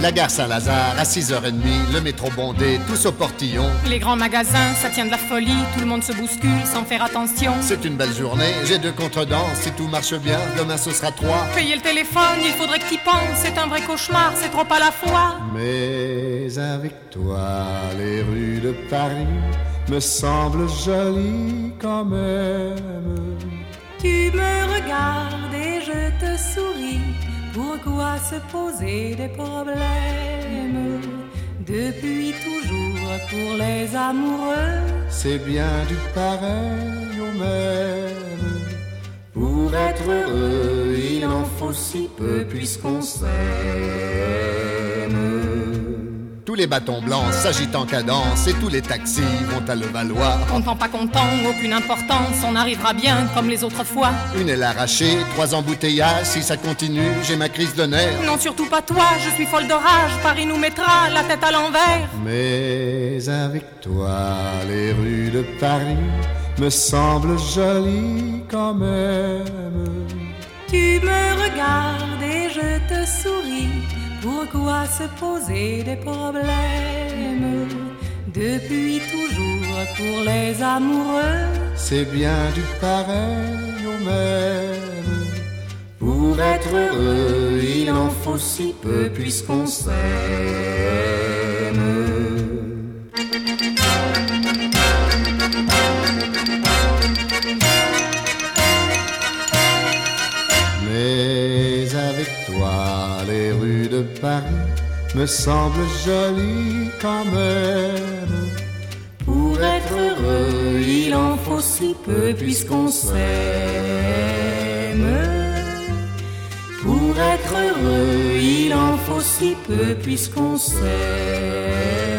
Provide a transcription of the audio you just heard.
La gare Saint-Lazare à 6h30, le métro bondé, tous au portillon. Les grands magasins, ça tient de la folie, tout le monde se bouscule sans faire attention. C'est une belle journée, j'ai 2 contredanses, si tout marche bien, demain ce sera 3. Payer le téléphone, il faudrait que t'y penses, c'est un vrai cauchemar, c'est trop à la fois. Mais avec toi, les rues de Paris me semblent jolies quand même. Tu me regardes et je te souris, pourquoi se poser des problèmes? Depuis toujours pour les amoureux, c'est bien du pareil au même. Pour être heureux, il en faut si peu puisqu'on s'aime. Tous les bâtons blancs s'agitent en cadence et tous les taxis vont à Levallois. Content, pas content, aucune importance, on arrivera bien comme les autres fois. Une aile arrachée, 3 embouteillages, si ça continue, j'ai ma crise de nerfs. Non, surtout pas toi, je suis folle d'orage, Paris nous mettra la tête à l'envers. Mais avec toi, les rues de Paris me semblent jolies quand même. Tu me regardes et je te souris, pourquoi se poser des problèmes? Depuis toujours pour les amoureux, c'est bien du pareil au même. Pour être heureux, il en faut si peu puisqu'on s'aime. Mais avec toi, les rues de Paris me semblent jolies quand même. Pour être heureux, il en faut si peu puisqu'on s'aime. Pour être heureux, il en faut si peu puisqu'on s'aime.